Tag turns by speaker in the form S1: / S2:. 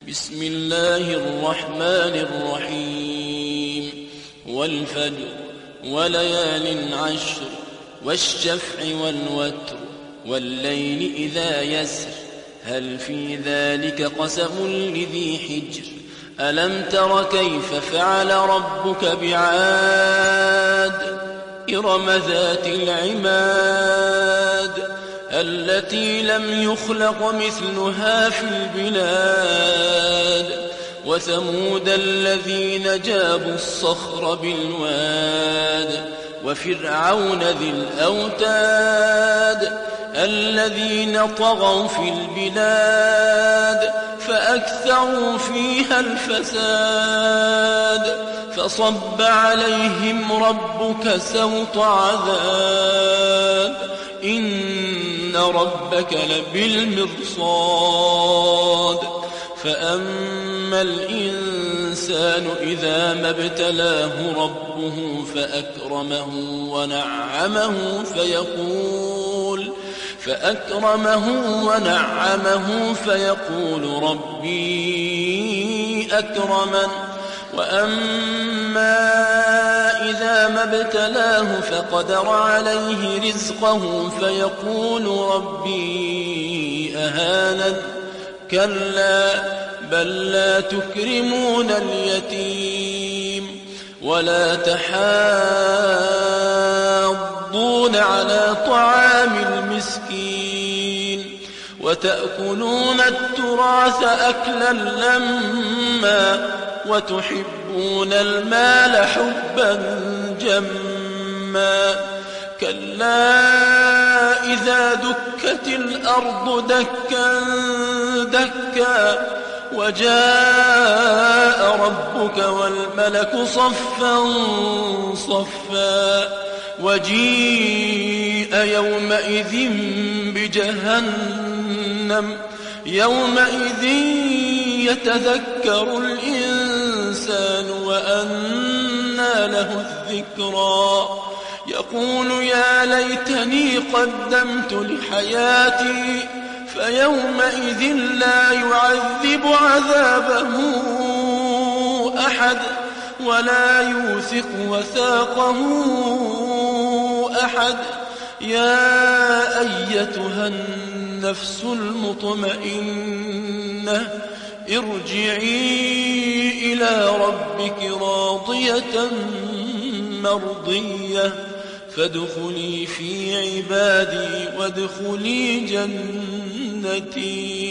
S1: بسم الله الرحمن الرحيم والفجر وليال عشر والشفع والوتر والليل إذا يسر هل في ذلك قسم لذي حجر ألم تر كيف فعل ربك بعاد إرم ذات العماد التي لم يخلق مثلها في البلاد وثمود الذين جابوا الصخر بالواد وفرعون ذي الأوتاد الذين طغوا في البلاد فأكثروا فيها الفساد فصب عليهم ربك سوط عذاب إن ربك لبالمرصاد فأما الإنسان إذا ما ابتلاه ربه فأكرمه ونعمه فيقول ربي أكرمن وأما إذا ما ابتلاه فقدر عليه رزقه فيقول ربي أهانن كلا بل لا تكرمون اليتيم ولا تحاضون على طعام المسكين وتأكلون التراث أكلا لما وتحبون المال حبا جما كلا إذا دكت الأرض دكا دكا وجاء ربك والملك صفا صفا وجيء يومئذ بجهنم يومئذ يتذكر الإنسان وأنى له الذكرى يقول يا ليتني قدمت لحياتي فيومئذ لا يعذب عذابه أحد ولا يوثق وثاقه أحد يا أيتها النفس المطمئنة ارجعي إلى ربك راضية مرضية فادخلي في عبادي وادخلي جنتي